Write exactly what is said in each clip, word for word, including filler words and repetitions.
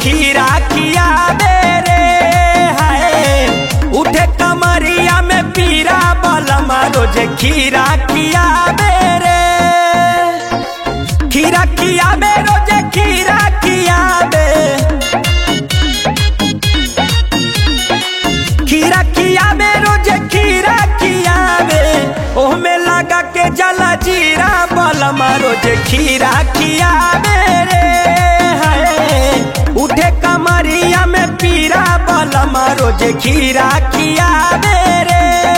खीरा किया बेरे है। उठे कमरिया में पीरा बलमा रोज खीरा किया बेरे। खीरा किया बे रोज खीरा किया बे। खीरा किया बे रोज खीरा किया बे। ओह में लगा के जला जीरा बलमा रोज खीरा किया बेरे है। उठे कमरिया में पीरा बलमा रोज खीरा किया बेरे।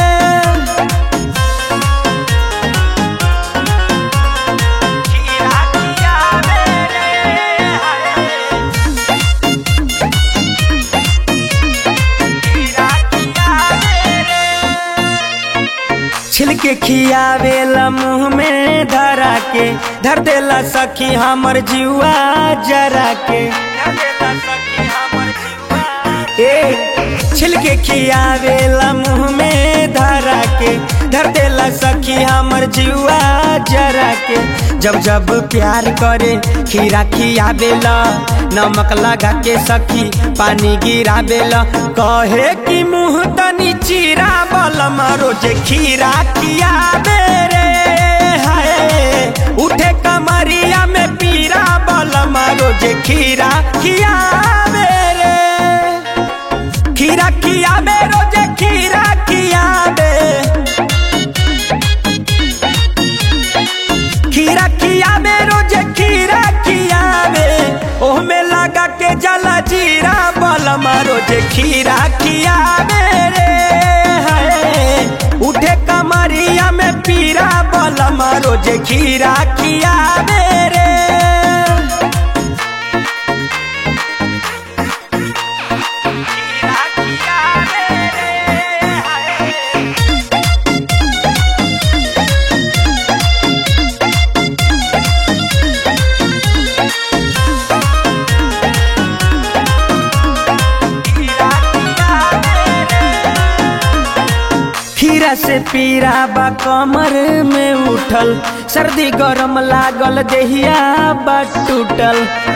छिलके खियावेला मुँह में धरा के धर देला सखी हमर जीवा जरा के। ए छिलके खियावेला मुँह में धरा के धर देला सखी हमर जीवा जरा के। जब जब प्यार करे खीरा खियावेला नमक लगा के सखी पानी गिरावेला। कहे कि मुँह तनी चीरा बलमा रोज खीरा किया बेरे है। उठे कमरिया में पीरा बलमा रोज खीरा किया बेरे। खीरा किया बे रोज खीरा किया बे। खीरा किया बे रोज खीरा किया बे। ओह में लगा के जला जीरा बलमा रोज खीरा किया बेरे है। उठे कमरिया में पीरा बलमा रोज खीरा किया बेरे। खीरा से पीरा बा कमर में उठल सर्दी गरम लागल देहिया बा टूटल।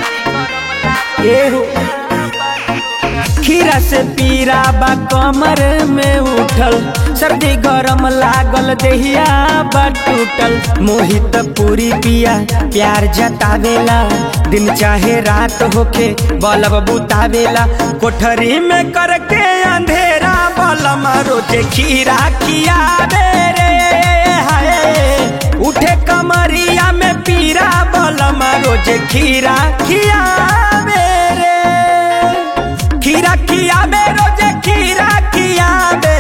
एहो खीरा से पीरा बा कमर में उठल सर्दी गरम लागल देहिया बा टूटल। मोहित पूरी पिया प्यार जतावेला दिन चाहे रात होके बल्ब बुतावेला। कोठरी में करके अंधेरा बलमा रोज खीरा किया बेरे है। उठे कमरिया में पीरा बलमा रोज खीरा किया बेरे। खीरा किया बे रोज खीरा किया बे।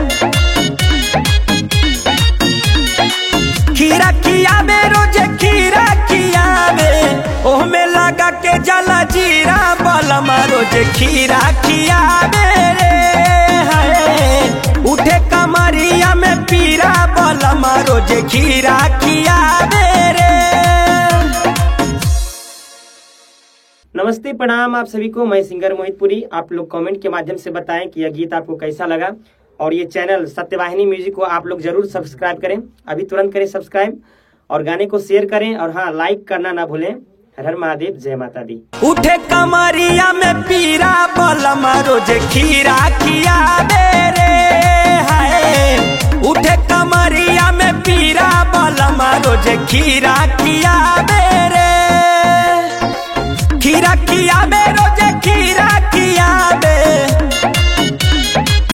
खीरा किया बे रोज खीरा किया बे। ओह में लगा के जला जीरा बलमा रोज खीरा किया बेरे है। उठे कमरिया में पीरा बलमा रोज खीरा किया बेरे। नमस्ते प्रणाम आप सभी को। मैं सिंगर मोहितपुरी। आप लोग कमेंट के माध्यम से बताएं कि यह गीत आपको कैसा लगा और ये चैनल सत्यवाहिनी म्यूजिक को आप लोग जरूर सब्सक्राइब करें। अभी तुरंत करें सब्सक्राइब और गाने को शेयर करें और हाँ लाइक करना ना भूलें। हर हर महादेव, जय माता दी। उठे कमरिया में पीरा बलमा रोज खीरा किया बेरे है। उठे कमरिया में पीरा बलमा रोज खीरा किया बे।